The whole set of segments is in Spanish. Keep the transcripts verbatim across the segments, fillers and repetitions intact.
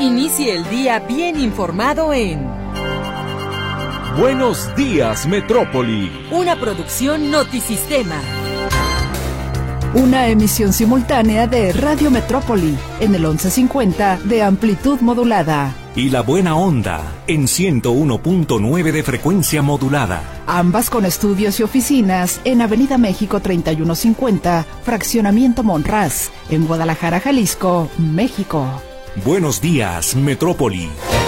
Inicie el día bien informado en Buenos Días, Metrópoli. Una producción Notisistema. Una emisión simultánea de Radio Metrópoli en el once cincuenta de amplitud modulada. Y La Buena Onda en ciento uno punto nueve de frecuencia modulada. Ambas con estudios y oficinas en Avenida México treinta y uno cincuenta, Fraccionamiento Monraz, en Guadalajara, Jalisco, México. Buenos días, Metrópoli.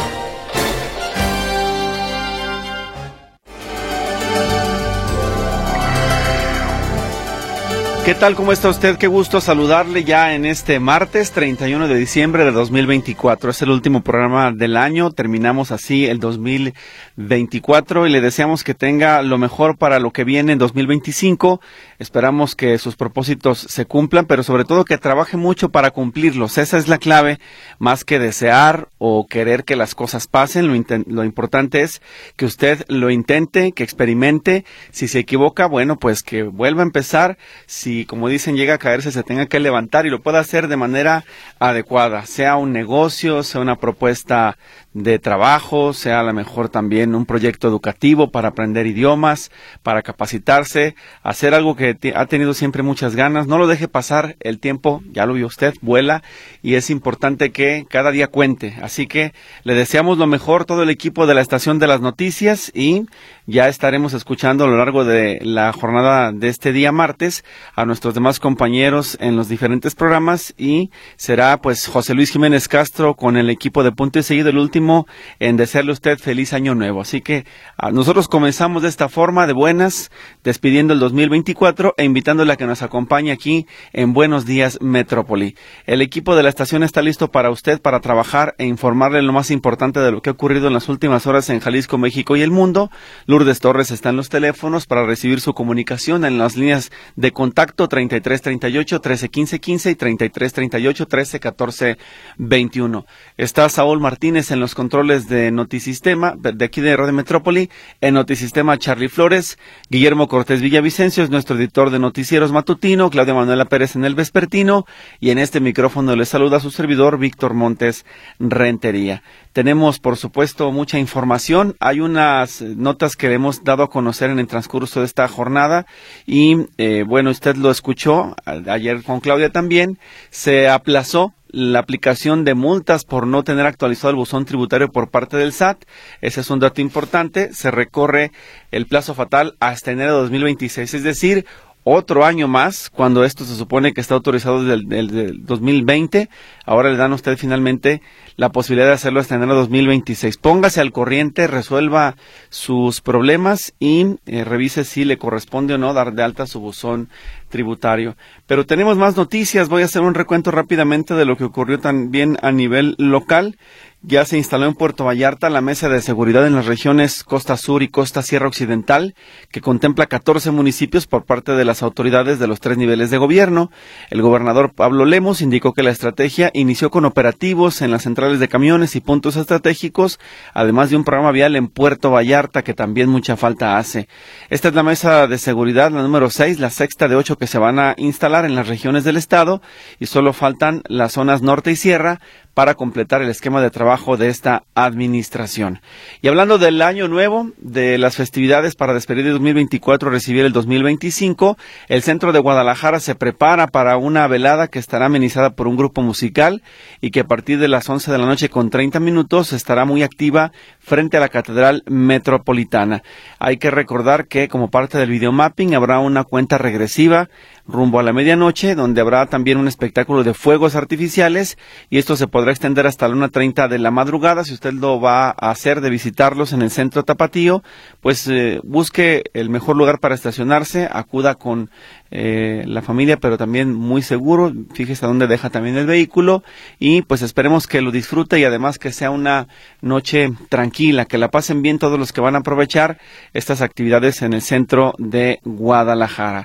¿Qué tal? ¿Cómo está usted? Qué gusto saludarle ya en este martes treinta y uno de diciembre de dos mil veinticuatro. Es el último programa del año. Terminamos así el dos mil veinticuatro y le deseamos que tenga lo mejor para lo que viene en dos mil veinticinco. Esperamos que sus propósitos se cumplan, pero sobre todo que trabaje mucho para cumplirlos. Esa es la clave, más que desear o querer que las cosas pasen. Lo, inten- lo importante es que usted lo intente, que experimente. Si se equivoca, bueno, pues que vuelva a empezar. Si Y como dicen, llega a caerse, se tenga que levantar y lo pueda hacer de manera adecuada, sea un negocio, sea una propuesta de trabajo, sea a lo mejor también un proyecto educativo para aprender idiomas, para capacitarse, hacer algo que t- ha tenido siempre muchas ganas. No lo deje pasar, el tiempo, ya lo vio usted, vuela y es importante que cada día cuente. Así que le deseamos lo mejor, todo el equipo de la Estación de las Noticias, y ya estaremos escuchando a lo largo de la jornada de este día martes a nuestros demás compañeros en los diferentes programas, y será pues José Luis Jiménez Castro con el equipo de Punto y Seguido, el último en desearle a usted feliz año nuevo. Así que a nosotros comenzamos de esta forma, de buenas, despidiendo el dos mil veinticuatro e invitándole a que nos acompañe aquí en Buenos Días Metrópoli. El equipo de la estación está listo para usted, para trabajar e informarle lo más importante de lo que ha ocurrido en las últimas horas en Jalisco, México y el mundo. Lourdes Torres está en los teléfonos para recibir su comunicación en las líneas de contacto treinta y tres treinta y ocho, trece quince quince y treinta y tres treinta y ocho, trece catorce veintiuno. Está Saúl Martínez en los controles de Notisistema, de aquí de Radio Metrópoli. En Notisistema, Charlie Flores. Guillermo Cortés Villavicencio es nuestro editor de noticieros matutino. Claudia Manuela Pérez en el vespertino. Y en este micrófono le saluda a su servidor, Víctor Montes Rentería. Tenemos, por supuesto, mucha información. Hay unas notas que hemos dado a conocer en el transcurso de esta jornada y, eh, bueno, usted lo escuchó ayer con Claudia también. Se aplazó la aplicación de multas por no tener actualizado el buzón tributario por parte del S A T. Ese es un dato importante. Se recorre el plazo fatal hasta enero de dos mil veintiséis, es decir, otro año más, cuando esto se supone que está autorizado desde el, desde el dos mil veinte. Ahora le dan a usted finalmente la posibilidad de hacerlo hasta enero de dos mil veintiséis. Póngase al corriente, resuelva sus problemas y eh, revise si le corresponde o no dar de alta su buzón tributario. Pero tenemos más noticias. Voy a hacer un recuento rápidamente de lo que ocurrió también a nivel local. Ya se instaló en Puerto Vallarta la mesa de seguridad en las regiones Costa Sur y Costa Sierra Occidental, que contempla catorce municipios por parte de las autoridades de los tres niveles de gobierno. El gobernador Pablo Lemos indicó que la estrategia inició con operativos en las centrales de camiones y puntos estratégicos, además de un programa vial en Puerto Vallarta que también mucha falta hace. Esta es la mesa de seguridad, la número seis, la sexta de ocho que se van a instalar en las regiones del estado, y solo faltan las zonas norte y sierra para completar el esquema de trabajo de esta administración. Y hablando del año nuevo, de las festividades para despedir el dos mil veinticuatro, recibir el dos mil veinticinco, el centro de Guadalajara se prepara para una velada que estará amenizada por un grupo musical y que a partir de las once de la noche con treinta minutos estará muy activa frente a la Catedral Metropolitana. Hay que recordar que como parte del videomapping habrá una cuenta regresiva rumbo a la medianoche, donde habrá también un espectáculo de fuegos artificiales, y esto se podrá extender hasta la una treinta de la madrugada. Si usted lo va a hacer de visitarlos en el centro tapatío, pues eh, busque el mejor lugar para estacionarse, acuda con eh, la familia, pero también muy seguro, fíjese a dónde deja también el vehículo, y pues esperemos que lo disfrute y además que sea una noche tranquila, que la pasen bien todos los que van a aprovechar estas actividades en el centro de Guadalajara.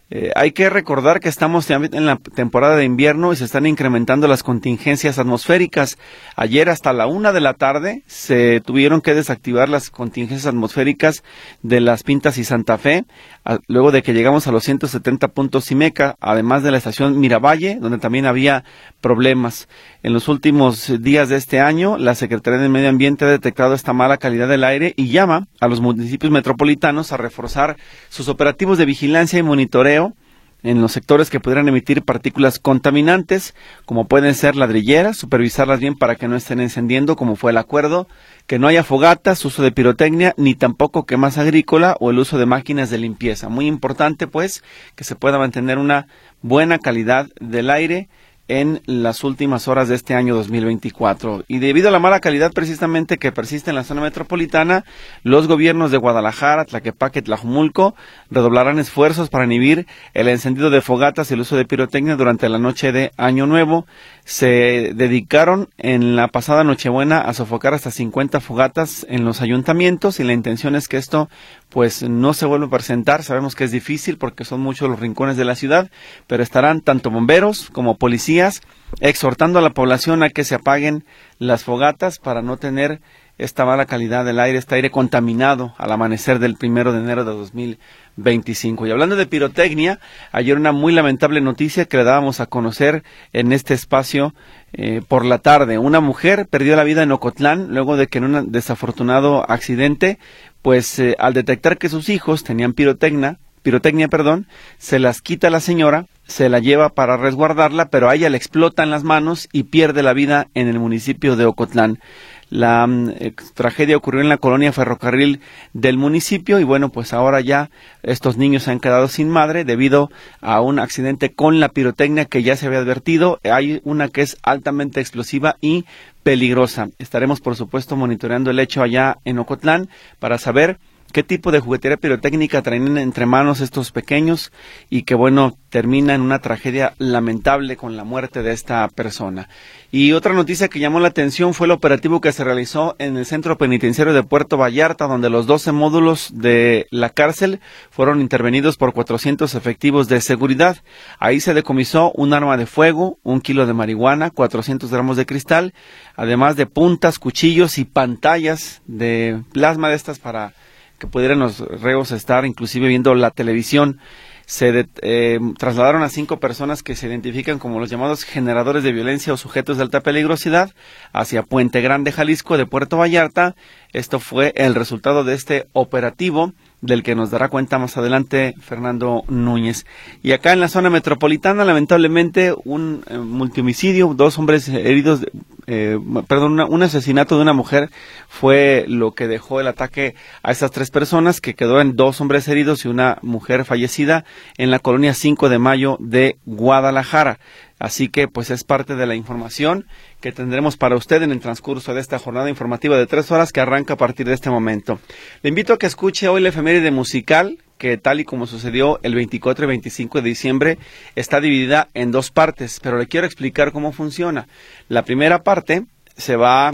Eh, hay que recordar que estamos en la temporada de invierno y se están incrementando las contingencias atmosféricas. Ayer hasta la una de la tarde se tuvieron que desactivar las contingencias atmosféricas de Las Pintas y Santa Fe, a, luego de que llegamos a los ciento setenta puntos Cimeca, además de la estación Miravalle, donde también había problemas. En los últimos días de este año, la Secretaría de Medio Ambiente ha detectado esta mala calidad del aire y llama a los municipios metropolitanos a reforzar sus operativos de vigilancia y monitoreo en los sectores que pudieran emitir partículas contaminantes, como pueden ser ladrilleras, supervisarlas bien para que no estén encendiendo, como fue el acuerdo, que no haya fogatas, uso de pirotecnia, ni tampoco quemas agrícola o el uso de máquinas de limpieza. Muy importante, pues, que se pueda mantener una buena calidad del aire en las últimas horas de este año dos mil veinticuatro. Y debido a la mala calidad precisamente que persiste en la zona metropolitana, los gobiernos de Guadalajara, Tlaquepaque y Tlajumulco redoblarán esfuerzos para inhibir el encendido de fogatas y el uso de pirotecnia durante la noche de Año Nuevo. Se dedicaron en la pasada Nochebuena a sofocar hasta cincuenta fogatas en los ayuntamientos y la intención es que esto pues no se vuelva a presentar. Sabemos que es difícil porque son muchos los rincones de la ciudad, pero estarán tanto bomberos como policías exhortando a la población a que se apaguen las fogatas para no tener esta mala calidad del aire, este aire contaminado al amanecer del primero de enero de dos mil veinticinco. Y hablando de pirotecnia, ayer una muy lamentable noticia que le dábamos a conocer en este espacio eh, por la tarde. Una mujer perdió la vida en Ocotlán luego de que en un desafortunado accidente, pues eh, al detectar que sus hijos tenían pirotecnia, pirotecnia, perdón, se las quita la señora, se la lleva para resguardarla, pero a ella le explotan las manos y pierde la vida en el municipio de Ocotlán. La eh, tragedia ocurrió en la colonia Ferrocarril del municipio y bueno, pues ahora ya estos niños se han quedado sin madre debido a un accidente con la pirotecnia que ya se había advertido. Hay una que es altamente explosiva y peligrosa. Estaremos, por supuesto, monitoreando el hecho allá en Ocotlán para saber qué tipo de juguetería pirotécnica traen entre manos estos pequeños y que, bueno, termina en una tragedia lamentable con la muerte de esta persona. Y otra noticia que llamó la atención fue el operativo que se realizó en el Centro Penitenciario de Puerto Vallarta, donde los doce módulos de la cárcel fueron intervenidos por cuatrocientos efectivos de seguridad. Ahí se decomisó un arma de fuego, un kilo de marihuana, cuatrocientos gramos de cristal, además de puntas, cuchillos y pantallas de plasma de estas para que pudieran los reos estar inclusive viendo la televisión. Se de, eh, trasladaron a cinco personas que se identifican como los llamados generadores de violencia o sujetos de alta peligrosidad hacia Puente Grande, Jalisco, de Puerto Vallarta. Esto fue el resultado de este operativo del que nos dará cuenta más adelante Fernando Núñez. Y acá en la zona metropolitana, lamentablemente, un eh, multihomicidio, dos hombres heridos, eh, perdón, una, un asesinato de una mujer fue lo que dejó el ataque a estas tres personas, que quedó en dos hombres heridos y una mujer fallecida en la colonia cinco de mayo de Guadalajara. Así que pues es parte de la información que tendremos para usted en el transcurso de esta jornada informativa de tres horas que arranca a partir de este momento. Le invito a que escuche hoy la efeméride musical, que tal y como sucedió el veinticuatro y veinticinco de diciembre, está dividida en dos partes, pero le quiero explicar cómo funciona. La primera parte se va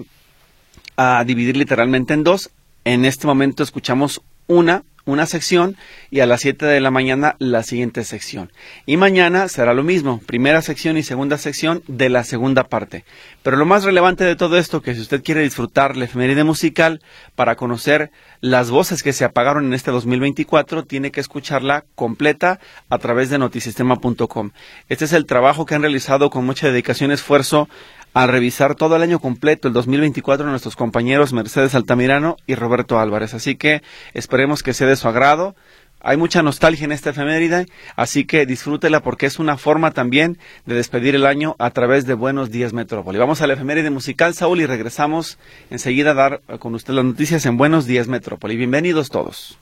a dividir literalmente en dos. En este momento escuchamos una una sección y a las siete de la mañana la siguiente sección. Y mañana será lo mismo, primera sección y segunda sección de la segunda parte. Pero lo más relevante de todo esto, que si usted quiere disfrutar la efeméride musical para conocer las voces que se apagaron en este dos mil veinticuatro, tiene que escucharla completa a través de notisistema punto com. Este es el trabajo que han realizado con mucha dedicación y esfuerzo al revisar todo el año completo, el dos mil veinticuatro, nuestros compañeros Mercedes Altamirano y Roberto Álvarez. Así que esperemos que sea de su agrado. Hay mucha nostalgia en esta efeméride, así que disfrútela porque es una forma también de despedir el año a través de Buenos Días Metrópoli. Vamos a la efeméride musical, Saúl, y regresamos enseguida a dar con usted las noticias en Buenos Días Metrópoli. Bienvenidos todos.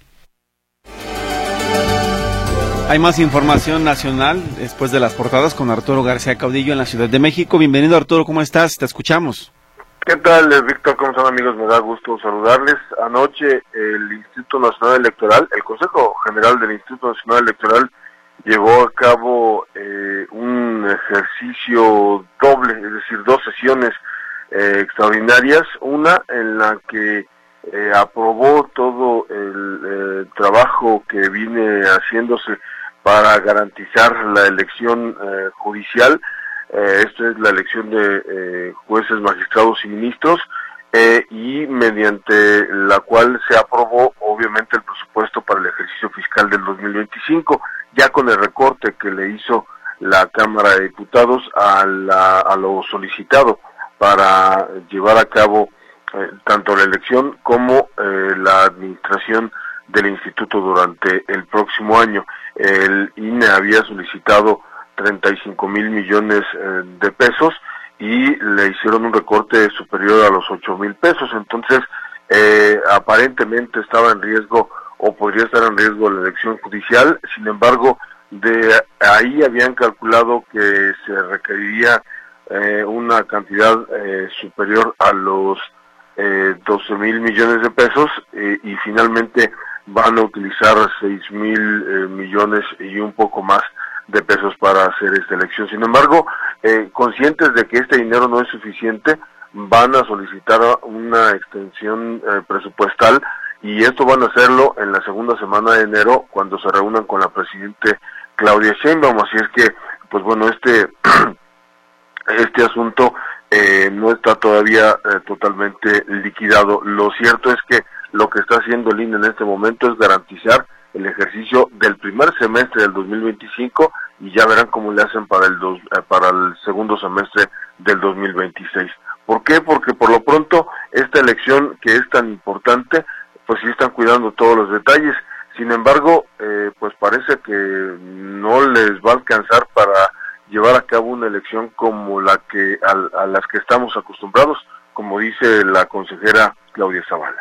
Hay más información nacional después de las portadas con Arturo García Caudillo en la Ciudad de México. Bienvenido, Arturo, ¿cómo estás? Te escuchamos. ¿Qué tal, Víctor? ¿Cómo están, amigos? Me da gusto saludarles. Anoche el Instituto Nacional Electoral, el Consejo General del Instituto Nacional Electoral, llevó a cabo eh, un ejercicio doble, es decir, dos sesiones eh, extraordinarias. Una en la que eh, aprobó todo el eh, trabajo que viene haciéndose para garantizar la elección eh, judicial. Eh, esto es la elección de eh, jueces, magistrados y ministros, eh, y mediante la cual se aprobó obviamente el presupuesto para el ejercicio fiscal del dos mil veinticinco, ya con el recorte que le hizo la Cámara de Diputados a, la, a lo solicitado para llevar a cabo eh, tanto la elección como eh, la administración del instituto durante el próximo año. El I N E había solicitado treinta y cinco mil millones eh, de pesos y le hicieron un recorte superior a los ocho mil pesos, entonces eh, aparentemente estaba en riesgo o podría estar en riesgo la elección judicial. Sin embargo, de ahí habían calculado que se requeriría eh, una cantidad eh, superior a los eh, doce mil millones de pesos eh, y finalmente van a utilizar seis mil eh, millones y un poco más de pesos para hacer esta elección. Sin embargo, eh, conscientes de que este dinero no es suficiente, van a solicitar una extensión eh, presupuestal, y esto van a hacerlo en la segunda semana de enero, cuando se reúnan con la presidente Claudia Sheinbaum. Así es que, pues bueno, este este asunto eh, no está todavía eh, totalmente liquidado. Lo cierto es que lo que está haciendo el I N E en este momento es garantizar el ejercicio del primer semestre del dos mil veinticinco, y ya verán cómo le hacen para el dos, eh, para el segundo semestre del dos mil veintiséis. ¿Por qué? Porque por lo pronto esta elección, que es tan importante, pues sí están cuidando todos los detalles. Sin embargo, eh, pues parece que no les va a alcanzar para llevar a cabo una elección como la que a, a las que estamos acostumbrados, como dice la consejera Claudia Zavala.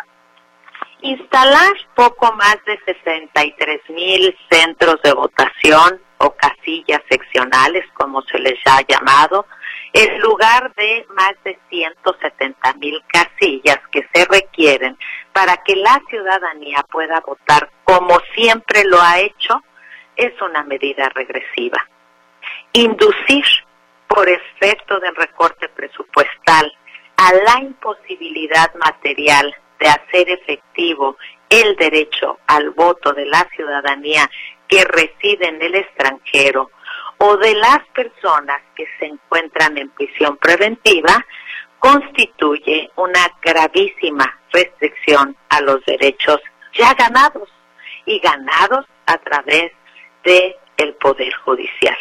Instalar poco más de sesenta y tres mil centros de votación o casillas seccionales, como se les ha llamado, en lugar de más de ciento setenta mil casillas que se requieren para que la ciudadanía pueda votar como siempre lo ha hecho, es una medida regresiva. Inducir por efecto del recorte presupuestal a la imposibilidad material de hacer efectivo el derecho al voto de la ciudadanía que reside en el extranjero o de las personas que se encuentran en prisión preventiva, constituye una gravísima restricción a los derechos ya ganados y ganados a través de el Poder Judicial.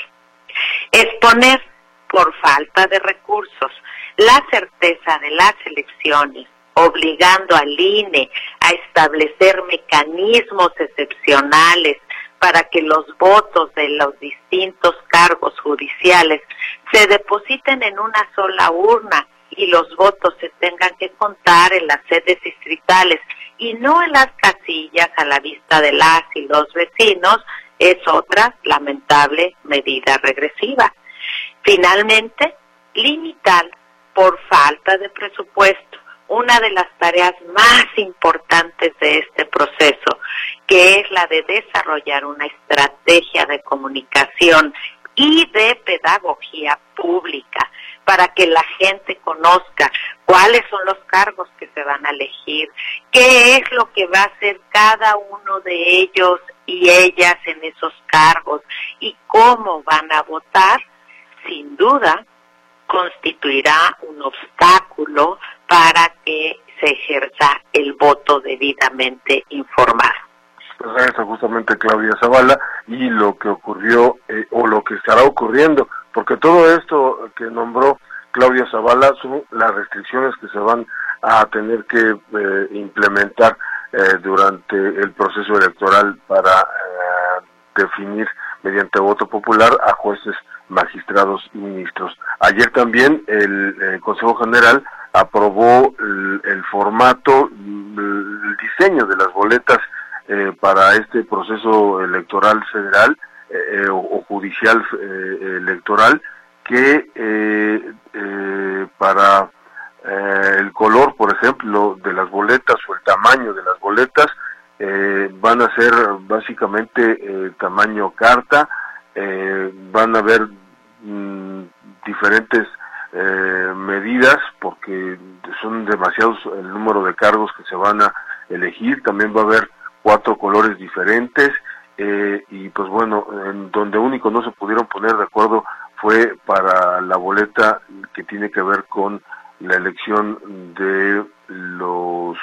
Exponer por falta de recursos la certeza de las elecciones, obligando al I N E a establecer mecanismos excepcionales para que los votos de los distintos cargos judiciales se depositen en una sola urna y los votos se tengan que contar en las sedes distritales y no en las casillas a la vista de las y los vecinos, es otra lamentable medida regresiva. Finalmente, limitar por falta de presupuesto una de las tareas más importantes de este proceso, que es la de desarrollar una estrategia de comunicación y de pedagogía pública para que la gente conozca cuáles son los cargos que se van a elegir, qué es lo que va a hacer cada uno de ellos y ellas en esos cargos y cómo van a votar. Sin duda constituirá un obstáculo para que se ejerza el voto debidamente informado. Pues eso justamente Claudia Zavala, y lo que ocurrió eh, o lo que estará ocurriendo, porque todo esto que nombró Claudia Zavala son las restricciones que se van a tener que eh, implementar eh, durante el proceso electoral para eh, definir mediante voto popular a jueces, magistrados y ministros. Ayer también el, el Consejo General aprobó el, el formato, el diseño de las boletas eh, para este proceso electoral federal eh, o, o judicial eh, electoral, que eh, eh, para eh, el color, por ejemplo, de las boletas o el tamaño de las boletas eh, van a ser básicamente eh, tamaño carta. Eh, van a haber mmm, diferentes eh, medidas porque son demasiados el número de cargos que se van a elegir. También va a haber cuatro colores diferentes eh, y pues bueno, en donde único no se pudieron poner de acuerdo fue para la boleta que tiene que ver con la elección de los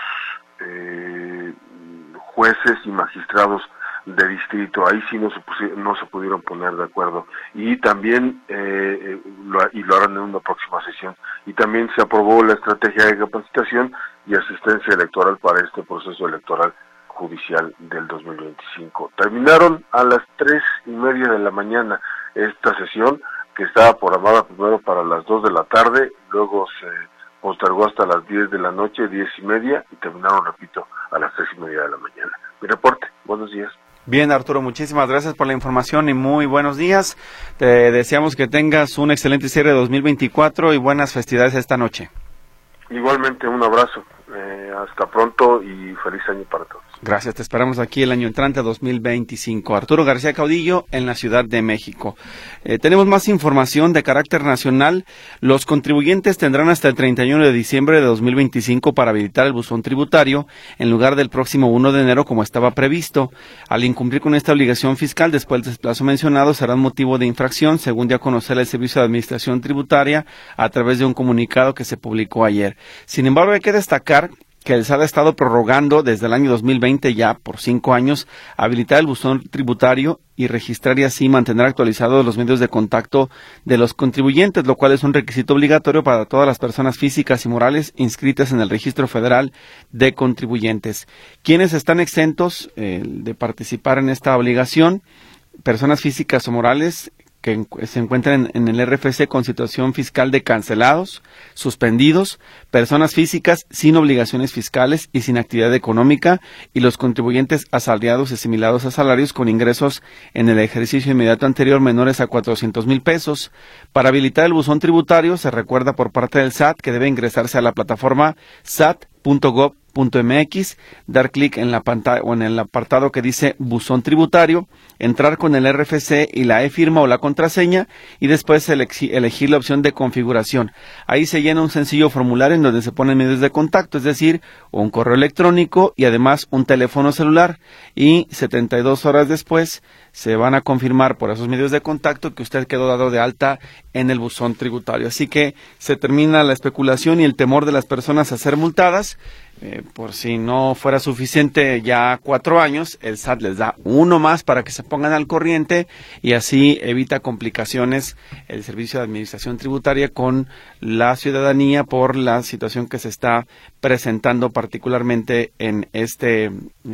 eh, jueces y magistrados de distrito. Ahí sí no se pusi- no se pudieron poner de acuerdo, y también eh, lo, y lo harán en una próxima sesión. Y también se aprobó la estrategia de capacitación y asistencia electoral para este proceso electoral judicial del dos mil veinticinco. Terminaron a las tres y media de la mañana esta sesión, que estaba programada primero para las dos de la tarde, luego se postergó hasta las diez de la noche, diez y media, y terminaron, repito, a las tres y media de la mañana. Mi reporte, buenos días. Bien, Arturo, muchísimas gracias por la información y muy buenos días. Te deseamos que tengas un excelente cierre de dos mil veinticuatro y buenas festividades esta noche. Igualmente, un abrazo. Eh, hasta pronto y feliz año para todos. Gracias, te esperamos aquí el año entrante dos mil veinticinco. Arturo García Caudillo, en la Ciudad de México. Eh, tenemos más información de carácter nacional. Los contribuyentes tendrán hasta el treinta y uno de diciembre de dos mil veinticinco para habilitar el buzón tributario en lugar del próximo uno de enero como estaba previsto. Al incumplir con esta obligación fiscal después del plazo mencionado será un motivo de infracción, según dio a conocer el Servicio de Administración Tributaria a través de un comunicado que se publicó ayer. Sin embargo, hay que destacar que el S A T ha estado prorrogando desde el año dos mil veinte ya por cinco años habilitar el buzón tributario y registrar y así mantener actualizados los medios de contacto de los contribuyentes, lo cual es un requisito obligatorio para todas las personas físicas y morales inscritas en el Registro Federal de Contribuyentes. ¿Quiénes están exentos eh, de participar en esta obligación? Personas físicas o morales que se encuentran en el R F C con situación fiscal de cancelados, suspendidos, personas físicas sin obligaciones fiscales y sin actividad económica, y los contribuyentes asalariados y asimilados a salarios con ingresos en el ejercicio inmediato anterior menores a cuatrocientos mil pesos. Para habilitar el buzón tributario, se recuerda por parte del S A T que debe ingresarse a la plataforma sat punto gov punto m x, dar clic en la pantalla o en el apartado que dice buzón tributario, entrar con el R F C y la e-firma o la contraseña y después elegir la opción de configuración. Ahí se llena un sencillo formulario en donde se ponen medios de contacto, es decir, un correo electrónico y además un teléfono celular, y setenta y dos horas después se van a confirmar por esos medios de contacto que usted quedó dado de alta en el buzón tributario. Así que se termina la especulación y el temor de las personas a ser multadas. Eh, por si no fuera suficiente ya cuatro años, el S A T les da uno más para que se pongan al corriente y así evita complicaciones el Servicio de Administración Tributaria con la ciudadanía por la situación que se está presentando particularmente en este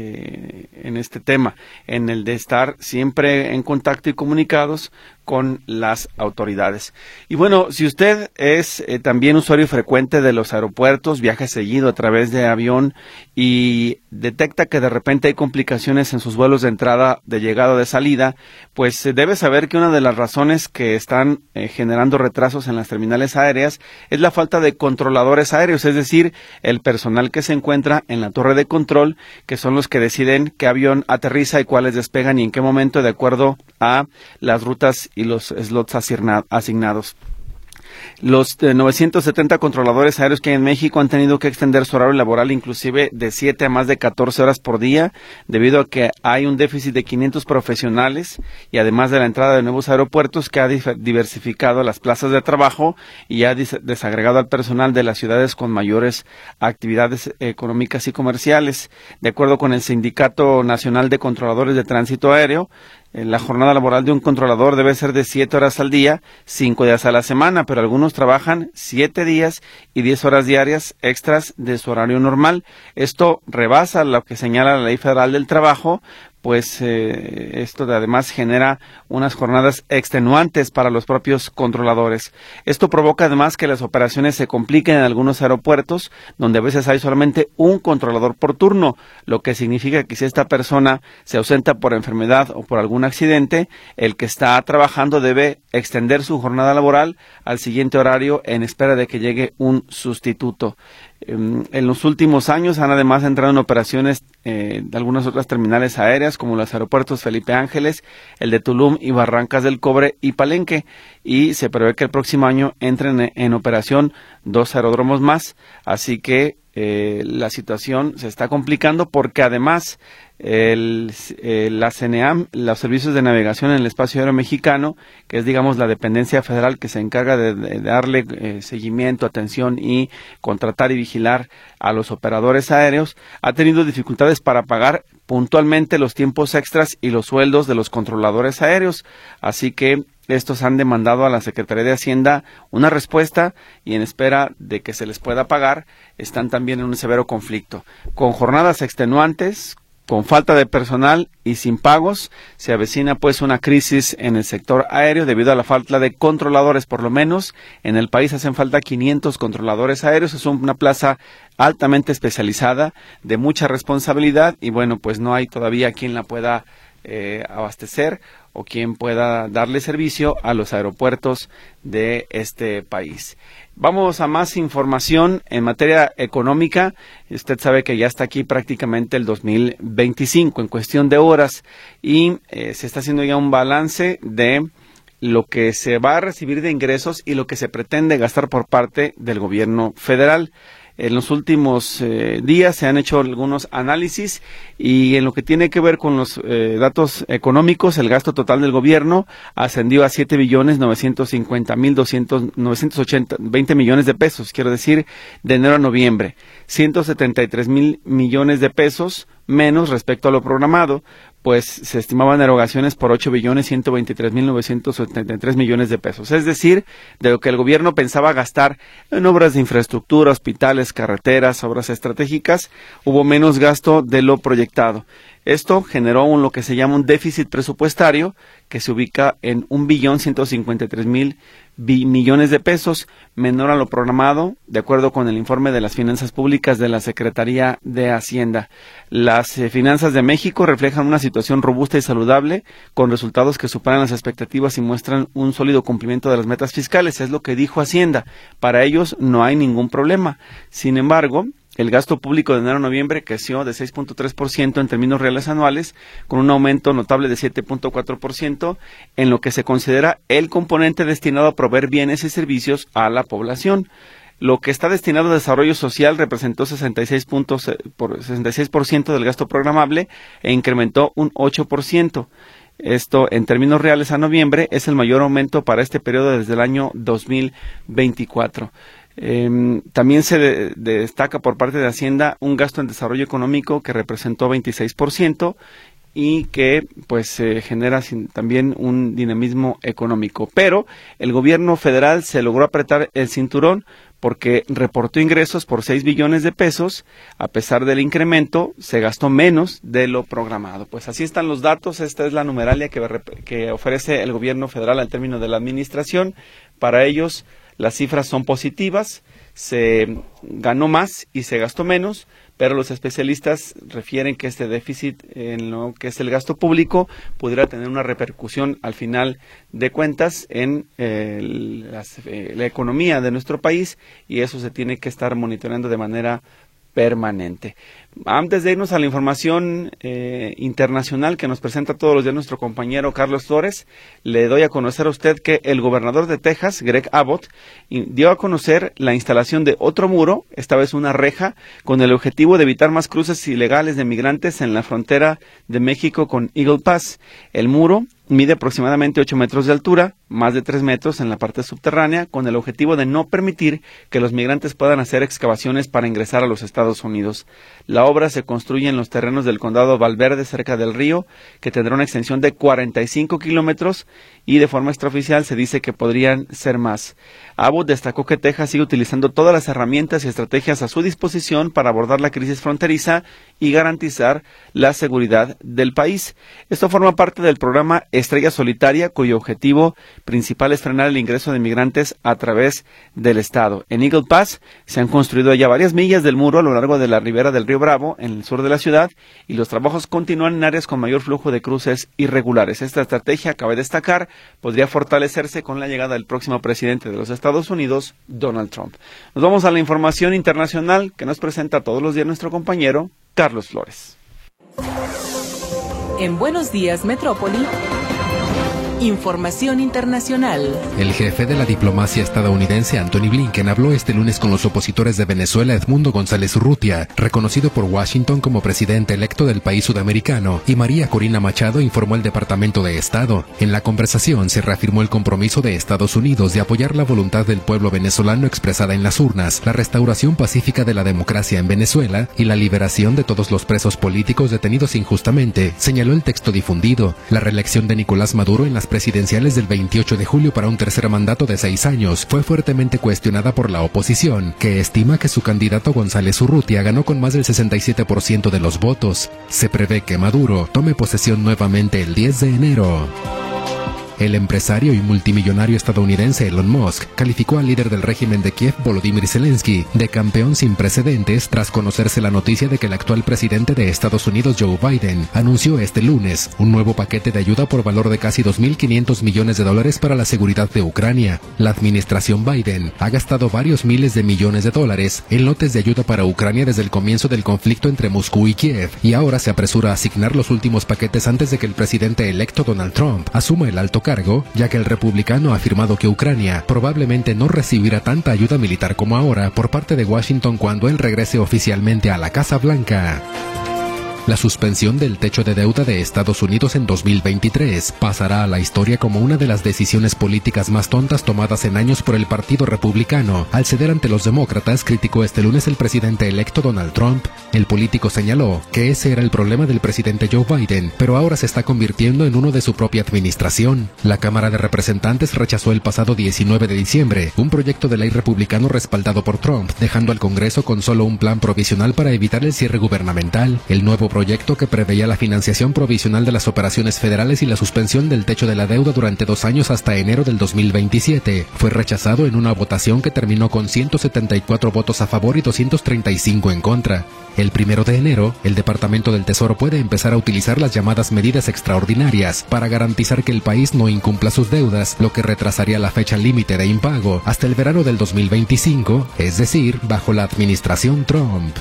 eh, en este tema, en el de estar siempre en contacto y comunicados con las autoridades. Y bueno, si usted es eh, también usuario frecuente de los aeropuertos, viaja seguido a través de avión y detecta que de repente hay complicaciones en sus vuelos de entrada, de llegada o de salida, pues eh, debe saber que una de las razones que están eh, generando retrasos en las terminales aéreas es la falta de controladores aéreos, es decir, el personal que se encuentra en la torre de control, que son los que deciden qué avión aterriza y cuáles despegan y en qué momento, de acuerdo a las rutas y los slots asignados. Los eh, novecientos setenta controladores aéreos que hay en México han tenido que extender su horario laboral inclusive de siete a más de catorce horas por día, debido a que hay un déficit de quinientos profesionales y además de la entrada de nuevos aeropuertos que ha diversificado las plazas de trabajo y ha desagregado al personal de las ciudades con mayores actividades económicas y comerciales. De acuerdo con el Sindicato Nacional de Controladores de Tránsito Aéreo, la jornada laboral de un controlador debe ser de siete horas al día, cinco días a la semana, pero algunos trabajan siete días y diez horas diarias extras de su horario normal. Esto rebasa lo que señala la Ley Federal del Trabajo, pues eh, esto además genera unas jornadas extenuantes para los propios controladores. Esto provoca además que las operaciones se compliquen en algunos aeropuertos, donde a veces hay solamente un controlador por turno, lo que significa que si esta persona se ausenta por enfermedad o por algún accidente, el que está trabajando debe extender su jornada laboral al siguiente horario en espera de que llegue un sustituto. En los últimos años han además entrado en operaciones eh, de algunas otras terminales aéreas como los aeropuertos Felipe Ángeles, el de Tulum y Barrancas del Cobre y Palenque, y se prevé que el próximo año entren en operación dos aeródromos más, así que eh, la situación se está complicando porque además el, eh, la C N E A M, los servicios de navegación en el espacio aéreo mexicano, que es digamos la dependencia federal que se encarga de, de darle eh, seguimiento, atención y contratar y vigilar a los operadores aéreos, ha tenido dificultades para pagar puntualmente los tiempos extras y los sueldos de los controladores aéreos, así que estos han demandado a la Secretaría de Hacienda una respuesta y en espera de que se les pueda pagar, están también en un severo conflicto. Con jornadas extenuantes, con falta de personal y sin pagos, se avecina pues una crisis en el sector aéreo debido a la falta de controladores. Por lo menos en el país hacen falta quinientos controladores aéreos, es una plaza altamente especializada, de mucha responsabilidad y bueno, pues no hay todavía quien la pueda eh, abastecer o quien pueda darle servicio a los aeropuertos de este país. Vamos a más información en materia económica. Usted sabe que ya está aquí prácticamente el dos mil veinticinco en cuestión de horas y eh, se está haciendo ya un balance de lo que se va a recibir de ingresos y lo que se pretende gastar por parte del gobierno federal. En los últimos eh, días se han hecho algunos análisis y en lo que tiene que ver con los eh, datos económicos, el gasto total del gobierno ascendió a siete billones novecientos cincuenta mil novecientos ochenta, veinte millones de pesos, quiero decir, de enero a noviembre, ciento setenta y tres mil millones de pesos menos respecto a lo programado, pues se estimaban erogaciones por ocho billones ciento veintitrés mil novecientos setenta y tres millones de pesos. Es decir, de lo que el gobierno pensaba gastar en obras de infraestructura, hospitales, carreteras, obras estratégicas, hubo menos gasto de lo proyectado. Esto generó un, lo que se llama un déficit presupuestario que se ubica en un billón ciento cincuenta y tres mil millones de pesos, menor a lo programado, de acuerdo con el informe de las finanzas públicas de la Secretaría de Hacienda. Las eh, finanzas de México reflejan una situación robusta y saludable, con resultados que superan las expectativas y muestran un sólido cumplimiento de las metas fiscales, es lo que dijo Hacienda. Para ellos no hay ningún problema. Sin embargo, el gasto público de enero a noviembre creció de seis punto tres por ciento en términos reales anuales, con un aumento notable de siete punto cuatro por ciento en lo que se considera el componente destinado a proveer bienes y servicios a la población. Lo que está destinado a desarrollo social representó sesenta y seis por ciento del gasto programable e incrementó un ocho por ciento. Esto, en términos reales a noviembre, es el mayor aumento para este periodo desde el año dos mil veinticuatro. Eh, también se de, de destaca por parte de Hacienda un gasto en desarrollo económico que representó veintiséis por ciento y que pues eh, genera sin, también un dinamismo económico. Pero el gobierno federal se logró apretar el cinturón porque reportó ingresos por seis billones de pesos, a pesar del incremento, se gastó menos de lo programado. Pues así están los datos, esta es la numeralia que, que ofrece el gobierno federal al término de la administración. Para ellos, las cifras son positivas, se ganó más y se gastó menos, pero los especialistas refieren que este déficit en lo que es el gasto público pudiera tener una repercusión al final de cuentas en eh, las, eh, la economía de nuestro país y eso se tiene que estar monitoreando de manera permanente. Antes de irnos a la información eh, internacional que nos presenta todos los días nuestro compañero Carlos Flores, le doy a conocer a usted que el gobernador de Texas, Greg Abbott, dio a conocer la instalación de otro muro, esta vez una reja, con el objetivo de evitar más cruces ilegales de migrantes en la frontera de México con Eagle Pass. El muro mide aproximadamente ocho metros de altura, más de tres metros en la parte subterránea, con el objetivo de no permitir que los migrantes puedan hacer excavaciones para ingresar a los Estados Unidos. La obra se construye en los terrenos del condado Valverde, cerca del río, que tendrá una extensión de cuarenta y cinco kilómetros y de forma extraoficial se dice que podrían ser más. Abbott destacó que Texas sigue utilizando todas las herramientas y estrategias a su disposición para abordar la crisis fronteriza y garantizar la seguridad del país. Esto forma parte del programa Estrella Solitaria, cuyo objetivo principal es frenar el ingreso de migrantes a través del estado. En Eagle Pass se han construido ya varias millas del muro a lo largo de la ribera del río Bravo, en el sur de la ciudad, y los trabajos continúan en áreas con mayor flujo de cruces irregulares. Esta estrategia, cabe destacar, podría fortalecerse con la llegada del próximo presidente de los Estados Unidos, Donald Trump. Nos vamos a la información internacional que nos presenta todos los días nuestro compañero Carlos Flores. En Buenos Días, Metrópoli. Información internacional. El jefe de la diplomacia estadounidense, Antony Blinken, habló este lunes con los opositores de Venezuela, Edmundo González Urrutia, reconocido por Washington como presidente electo del país sudamericano, y María Corina Machado, informó el Departamento de Estado. En la conversación se reafirmó el compromiso de Estados Unidos de apoyar la voluntad del pueblo venezolano expresada en las urnas, la restauración pacífica de la democracia en Venezuela y la liberación de todos los presos políticos detenidos injustamente, señaló el texto difundido. La reelección de Nicolás Maduro en las presidenciales del veintiocho de julio para un tercer mandato de seis años fue fuertemente cuestionada por la oposición, que estima que su candidato González Urrutia ganó con más del sesenta y siete por ciento de los votos. Se prevé que Maduro tome posesión nuevamente el diez de enero. El empresario y multimillonario estadounidense Elon Musk calificó al líder del régimen de Kiev, Volodymyr Zelensky, de campeón sin precedentes tras conocerse la noticia de que el actual presidente de Estados Unidos, Joe Biden, anunció este lunes un nuevo paquete de ayuda por valor de casi dos mil quinientos millones de dólares para la seguridad de Ucrania. La administración Biden ha gastado varios miles de millones de dólares en lotes de ayuda para Ucrania desde el comienzo del conflicto entre Moscú y Kiev, y ahora se apresura a asignar los últimos paquetes antes de que el presidente electo Donald Trump asuma el alto cargo, ya que el republicano ha afirmado que Ucrania probablemente no recibirá tanta ayuda militar como ahora por parte de Washington cuando él regrese oficialmente a la Casa Blanca. La suspensión del techo de deuda de Estados Unidos en dos mil veintitrés pasará a la historia como una de las decisiones políticas más tontas tomadas en años por el Partido Republicano. Al ceder ante los demócratas, criticó este lunes el presidente electo Donald Trump. El político señaló que ese era el problema del presidente Joe Biden, pero ahora se está convirtiendo en uno de su propia administración. La Cámara de Representantes rechazó el pasado diecinueve de diciembre un proyecto de ley republicano respaldado por Trump, dejando al Congreso con solo un plan provisional para evitar el cierre gubernamental. El nuevo proyecto, que preveía la financiación provisional de las operaciones federales y la suspensión del techo de la deuda durante dos años hasta enero del dos mil veintisiete, fue rechazado en una votación que terminó con ciento setenta y cuatro votos a favor y doscientos treinta y cinco en contra. El primero de enero, el Departamento del Tesoro puede empezar a utilizar las llamadas medidas extraordinarias para garantizar que el país no incumpla sus deudas, lo que retrasaría la fecha límite de impago hasta el verano del dos mil veinticinco, es decir, bajo la administración Trump.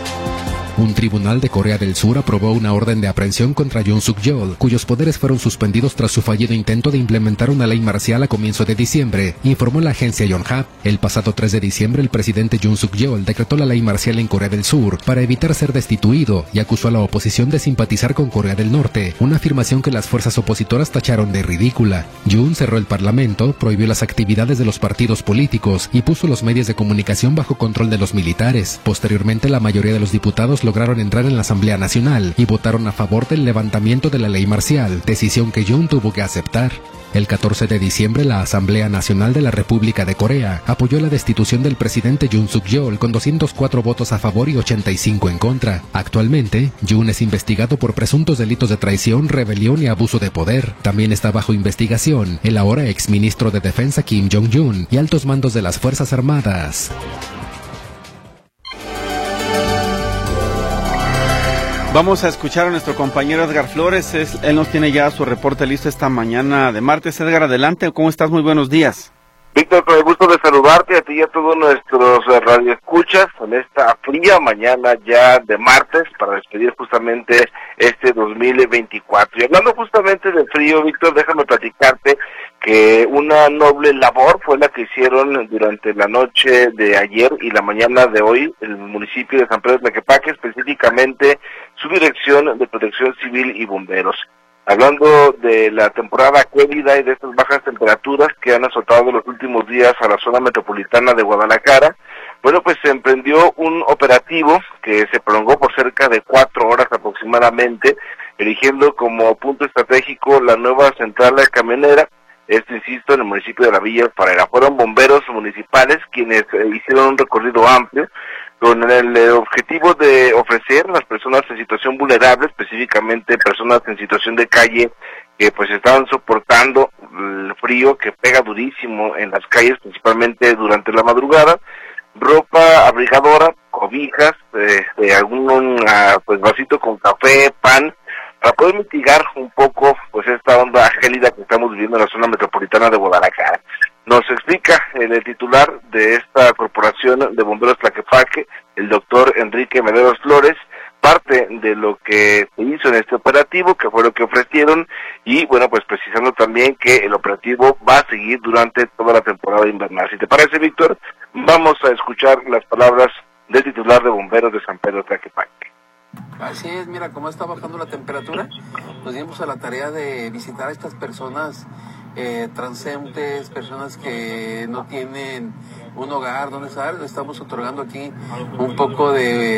Un tribunal de Corea del Sur aprobó una orden de aprehensión contra Yoon Suk-yeol, cuyos poderes fueron suspendidos tras su fallido intento de implementar una ley marcial a comienzo de diciembre, informó la agencia Yonhap. El pasado tres de diciembre, el presidente Yoon Suk-yeol decretó la ley marcial en Corea del Sur para evitar ser destituido y acusó a la oposición de simpatizar con Corea del Norte, una afirmación que las fuerzas opositoras tacharon de ridícula. Yoon cerró el parlamento, prohibió las actividades de los partidos políticos y puso los medios de comunicación bajo control de los militares. Posteriormente, la mayoría de los diputados lograron entrar en la Asamblea Nacional y votaron a favor del levantamiento de la ley marcial, decisión que Yoon tuvo que aceptar. El catorce de diciembre, la Asamblea Nacional de la República de Corea apoyó la destitución del presidente Yoon Suk-yeol con doscientos cuatro votos a favor y ochenta y cinco en contra. Actualmente, Yoon es investigado por presuntos delitos de traición, rebelión y abuso de poder. También está bajo investigación el ahora exministro de Defensa Kim Jong-un y altos mandos de las Fuerzas Armadas. Vamos a escuchar a nuestro compañero Edgar Flores. Es, él nos tiene ya su reporte listo esta mañana de martes. Edgar, adelante. ¿Cómo estás? Muy buenos días. Víctor, con el gusto de saludarte a ti y a todos nuestros radioescuchas en esta fría mañana ya de martes para despedir justamente este dos mil veinticuatro. Y hablando justamente del frío, Víctor, déjame platicarte que una noble labor fue la que hicieron durante la noche de ayer y la mañana de hoy el municipio de San Pedro Tlaquepaque, específicamente su Dirección de Protección Civil y Bomberos. Hablando de la temporada cálida y de estas bajas temperaturas que han azotado los últimos días a la zona metropolitana de Guadalajara, bueno, pues se emprendió un operativo que se prolongó por cerca de cuatro horas aproximadamente, eligiendo como punto estratégico la nueva central camionera, esto, insisto, en el municipio de la Villa Alfarera. Fueron bomberos municipales quienes eh, hicieron un recorrido amplio con el eh, objetivo de ofrecer a las personas en situación vulnerable, específicamente personas en situación de calle que pues estaban soportando el frío que pega durísimo en las calles, principalmente durante la madrugada, ropa abrigadora, cobijas, eh, eh, algún uh, pues vasito con café, pan, para poder mitigar un poco pues esta onda gélida que estamos viviendo en la zona metropolitana de Guadalajara. Nos explica el titular de esta corporación de bomberos Tlaquepaque, el doctor Enrique Mederos Flores, parte de lo que se hizo en este operativo, que fue lo que ofrecieron, y bueno, pues precisando también que el operativo va a seguir durante toda la temporada invernal. Si te parece, Víctor, vamos a escuchar las palabras del titular de bomberos de San Pedro Tlaquepaque. Así es, mira, como está bajando la temperatura, nos dimos a la tarea de visitar a estas personas eh, transeúntes, personas que no tienen un hogar donde estar. Le estamos otorgando aquí un poco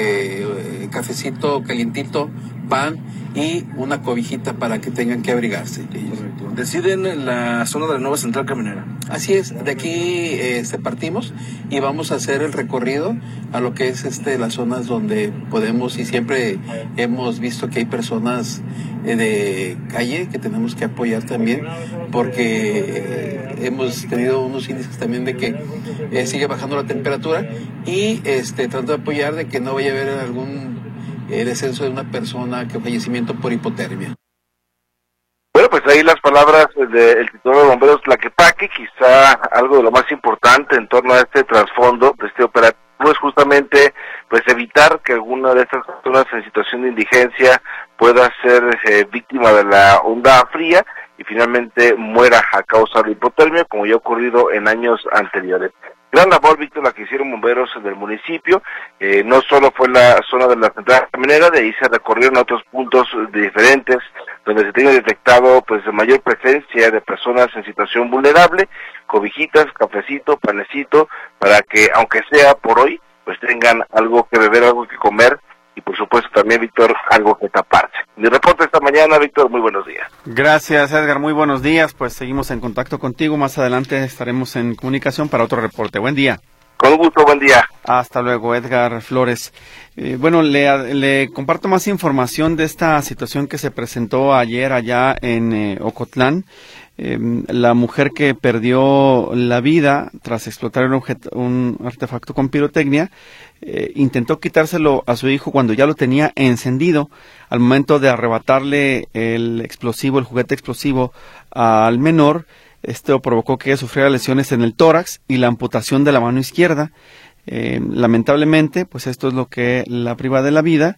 de eh, cafecito calientito, pan y una cobijita para que tengan que abrigarse. Deciden en la zona de la nueva central camionera. Así es, de aquí este, partimos y vamos a hacer el recorrido a lo que es este las zonas donde podemos, y siempre hemos visto que hay personas eh, de calle que tenemos que apoyar también, porque eh, hemos tenido unos índices también de que eh, sigue bajando la temperatura, y este tratando de apoyar de que no vaya a haber algún eh, descenso de una persona, que fallecimiento por hipotermia. Bueno, pues ahí las palabras del titular de bomberos Tlaquepaque. Quizá algo de lo más importante en torno a este trasfondo de este operativo es justamente pues evitar que alguna de estas personas en situación de indigencia pueda ser eh, víctima de la onda fría y finalmente muera a causa de hipotermia, como ya ha ocurrido en años anteriores. Gran labor, Víctor, la que hicieron bomberos del municipio. Eh, no solo fue la zona de la central camionera, de ahí se recorrieron a otros puntos diferentes donde se tiene detectado pues mayor presencia de personas en situación vulnerable, cobijitas, cafecito, panecito, para que aunque sea por hoy, pues tengan algo que beber, algo que comer, y por supuesto también, Víctor, algo que taparse. Mi reporte esta mañana, Víctor, muy buenos días. Gracias, Edgar, muy buenos días. Pues seguimos en contacto contigo, más adelante estaremos en comunicación para otro reporte. Buen día. Con gusto, buen día. Hasta luego, Edgar Flores. Eh, bueno, le, le comparto más información de esta situación que se presentó ayer allá en eh, Ocotlán. Eh, la mujer que perdió la vida tras explotar un, objeto, un artefacto con pirotecnia, eh, intentó quitárselo a su hijo cuando ya lo tenía encendido. Al momento de arrebatarle el explosivo, el juguete explosivo al menor, esto provocó que sufriera lesiones en el tórax y la amputación de la mano izquierda. Eh, lamentablemente, pues esto es lo que la priva de la vida,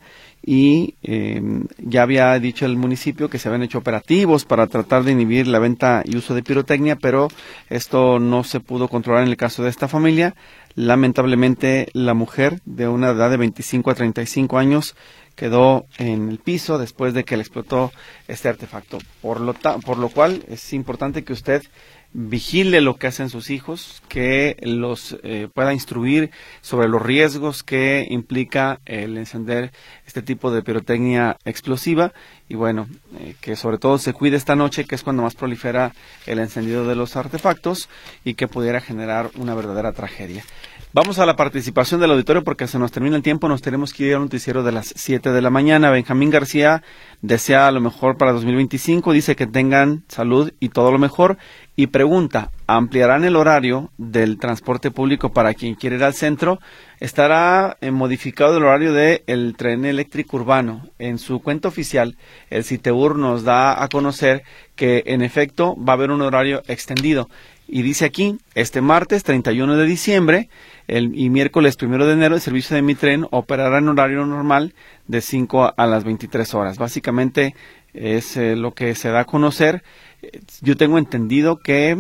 y eh, ya había dicho el municipio que se habían hecho operativos para tratar de inhibir la venta y uso de pirotecnia, pero esto no se pudo controlar en el caso de esta familia. Lamentablemente, la mujer de una edad de veinticinco a treinta y cinco años quedó en el piso después de que le explotó este artefacto. Por lo, ta- por lo cual es importante que usted vigile lo que hacen sus hijos, que los eh, pueda instruir sobre los riesgos que implica el encender este tipo de pirotecnia explosiva, y bueno, eh, que sobre todo se cuide esta noche, que es cuando más prolifera el encendido de los artefactos y que pudiera generar una verdadera tragedia. Vamos a la participación del auditorio porque se nos termina el tiempo, nos tenemos que ir al noticiero de las siete de la mañana. Benjamín García desea lo mejor para dos mil veinticinco, dice que tengan salud y todo lo mejor, y pregunta, ¿ampliarán el horario del transporte público para quien quiere ir al centro? Estará eh, modificado el horario del tren eléctrico urbano. En su cuenta oficial, el CITEUR nos da a conocer que en efecto va a haber un horario extendido. Y dice aquí, este martes treinta y uno de diciembre el, y miércoles primero de enero, el servicio de Mi Tren operará en horario normal de cinco a las veintitrés horas. Básicamente es eh, lo que se da a conocer. Yo tengo entendido que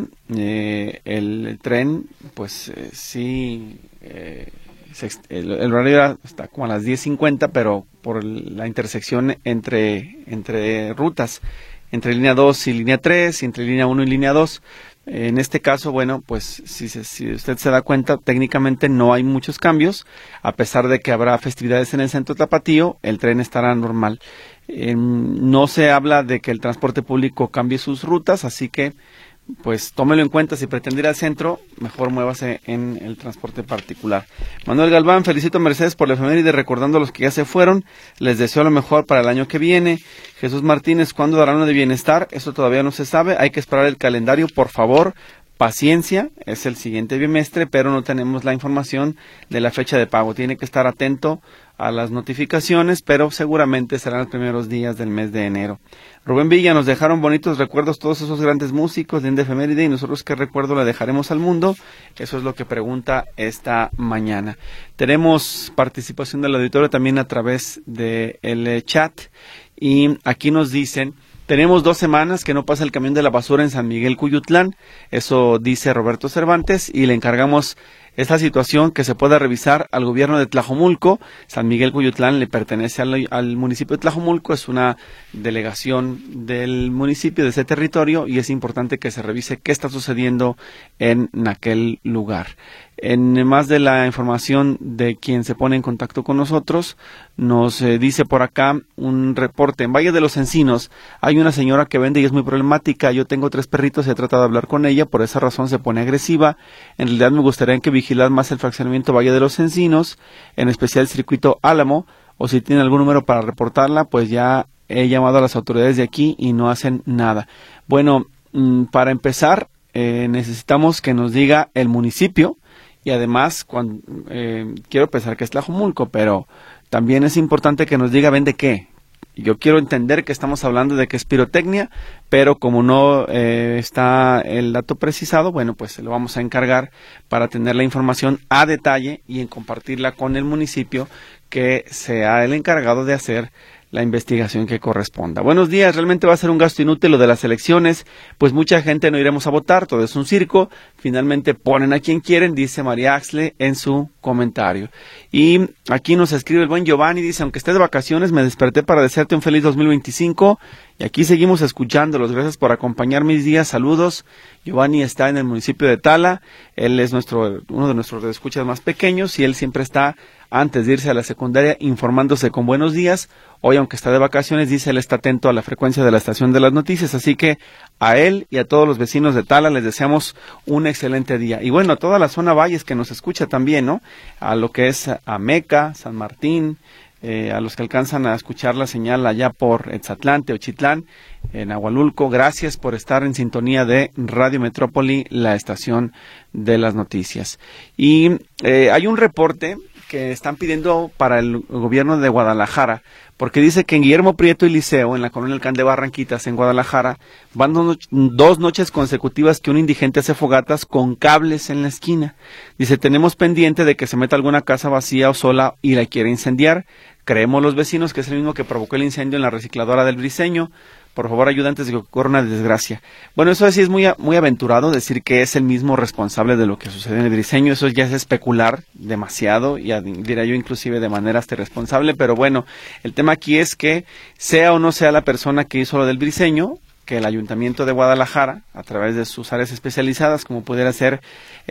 eh, el, el tren, pues eh, sí, eh, se, el, el horario está como a las diez cincuenta, pero por la intersección entre, entre rutas, entre línea dos y línea tres, y entre línea uno y línea dos. En este caso, bueno, pues si, si usted se da cuenta, técnicamente no hay muchos cambios, a pesar de que habrá festividades en el centro Tapatío, el tren estará normal. Eh, no se habla de que el transporte público cambie sus rutas, así que pues tómelo en cuenta. Si pretende ir al centro, mejor muévase en el transporte particular. Manuel Galván, felicito a Mercedes por la efeméride, recordando a los que ya se fueron, les deseo lo mejor para el año que viene. Jesús Martínez, ¿cuándo darán uno de bienestar? Eso todavía no se sabe, hay que esperar el calendario, por favor, paciencia, es el siguiente bimestre, pero no tenemos la información de la fecha de pago, tiene que estar atento a las notificaciones, pero seguramente serán los primeros días del mes de enero. Rubén Villa, nos dejaron bonitos recuerdos todos esos grandes músicos de efeméride, y nosotros qué recuerdo le dejaremos al mundo. Eso es lo que pregunta esta mañana. Tenemos participación del auditorio también a través del chat, y aquí nos dicen Tenemos dos semanas que no pasa el camión de la basura en San Miguel Cuyutlán, eso dice Roberto Cervantes, y le encargamos esta situación que se pueda revisar al gobierno de Tlajomulco. San Miguel Cuyutlán le pertenece al, al municipio de Tlajomulco, es una delegación del municipio de ese territorio y es importante que se revise qué está sucediendo en aquel lugar. En más de la información de quien se pone en contacto con nosotros, nos eh, dice por acá un reporte. En Valle de los Encinos hay una señora que vende y es muy problemática. Yo tengo tres perritos y he tratado de hablar con ella, por esa razón se pone agresiva. En realidad me gustaría que vigilar más el fraccionamiento Valle de los Encinos, en especial el circuito Álamo, o si tienen algún número para reportarla, pues ya he llamado a las autoridades de aquí y no hacen nada. Bueno, mmm, para empezar, eh, necesitamos que nos diga el municipio. Y además, cuando, eh, quiero pensar que es Tlajomulco, pero también es importante que nos diga vende qué. Yo quiero entender que estamos hablando de que es pirotecnia, pero como no eh, está el dato precisado, bueno, pues se lo vamos a encargar para tener la información a detalle y en compartirla con el municipio, que sea el encargado de hacer la investigación que corresponda. Buenos días, realmente va a ser un gasto inútil lo de las elecciones, pues mucha gente no iremos a votar, todo es un circo, finalmente ponen a quien quieren, dice María Axle en su comentario. Y aquí nos escribe el buen Giovanni, dice, aunque esté de vacaciones, me desperté para desearte un feliz dos mil veinticinco, y aquí seguimos escuchándolos, gracias por acompañar mis días, saludos. Giovanni está en el municipio de Tala, él es nuestro uno de nuestros escuchas más pequeños, y él siempre está antes de irse a la secundaria informándose con buenos días. Hoy, aunque está de vacaciones, dice él está atento a la frecuencia de la estación de las noticias, así que a él y a todos los vecinos de Tala les deseamos un excelente día. Y bueno, a toda la zona Valles que nos escucha también, ¿no? A lo que es Ameca, San Martín, eh, a los que alcanzan a escuchar la señal allá por Etzatlán, Teochitlán, en Agualulco, gracias por estar en sintonía de Radio Metrópoli, la estación de las noticias. Y eh, hay un reporte que están pidiendo para el gobierno de Guadalajara, porque dice que en Guillermo Prieto y Liceo, en la colonia El Can de Barranquitas, en Guadalajara, van dos, no- dos noches consecutivas que un indigente hace fogatas con cables en la esquina. Dice, tenemos pendiente de que se meta alguna casa vacía o sola y la quiere incendiar. Creemos los vecinos que es el mismo que provocó el incendio en la recicladora del Briceño. Por favor, ayuda antes de que ocurra una desgracia. Bueno, eso sí es muy, muy aventurado decir que es el mismo responsable de lo que sucede en el Briceño. Eso ya es especular demasiado y diría yo inclusive de manera hasta irresponsable. Pero bueno, el tema aquí es que sea o no sea la persona que hizo lo del Briceño, que el Ayuntamiento de Guadalajara, a través de sus áreas especializadas, como pudiera ser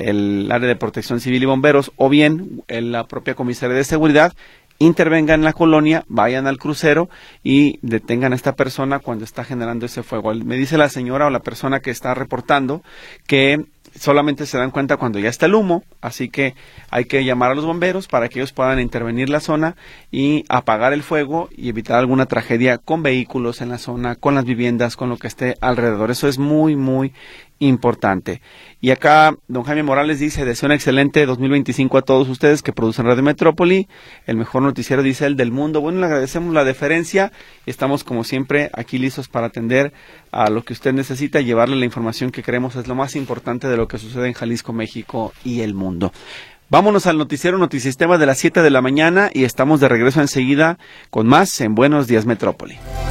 el área de protección civil y bomberos, o bien la propia comisaría de seguridad, intervengan en la colonia, vayan al crucero y detengan a esta persona cuando está generando ese fuego. Me dice la señora o la persona que está reportando que solamente se dan cuenta cuando ya está el humo, así que hay que llamar a los bomberos para que ellos puedan intervenir la zona y apagar el fuego y evitar alguna tragedia con vehículos en la zona, con las viviendas, con lo que esté alrededor. Eso es muy, muy importante. Y acá don Jaime Morales dice, deseo un excelente dos mil veinticinco a todos ustedes que producen Radio Metrópoli, el mejor noticiero, dice él, del mundo. Bueno, le agradecemos la deferencia y estamos como siempre aquí listos para atender a lo que usted necesita y llevarle la información que creemos es lo más importante de lo que sucede en Jalisco, México y el mundo. Vámonos al noticiero Notisistema de las siete de la mañana y estamos de regreso enseguida con más en Buenos Días Metrópoli.